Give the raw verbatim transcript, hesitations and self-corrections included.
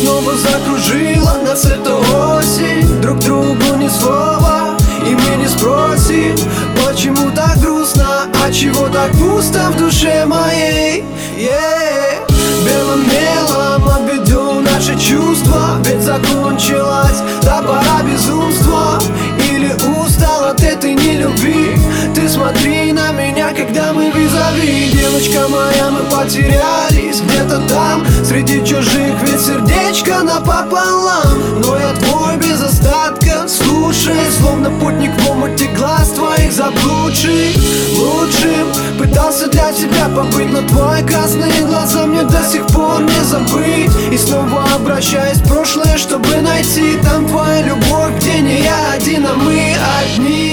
снова закружила нас эта осень. Друг другу ни слова, и мы не спросим, почему так грустно, а чего так пусто в душе моей. yeah. Белым мелом обведу наши чувства, ведь закончилась та пора безумства. Или устал от этой нелюбви? Ты смотри на меня, когда мы визави. Девочка моя, мы потерялись где-то там среди чужих, ведь сердечко напополам. Но я твой без остатка, слушай, словно путник в омуте глаз твоих заблудший. Лучшим пытался для тебя побыть, но твои красные глаза мне до сих пор не забыть. И снова обращаюсь в прошлое, чтобы найти там твою любовь, где не я один, а мы одни.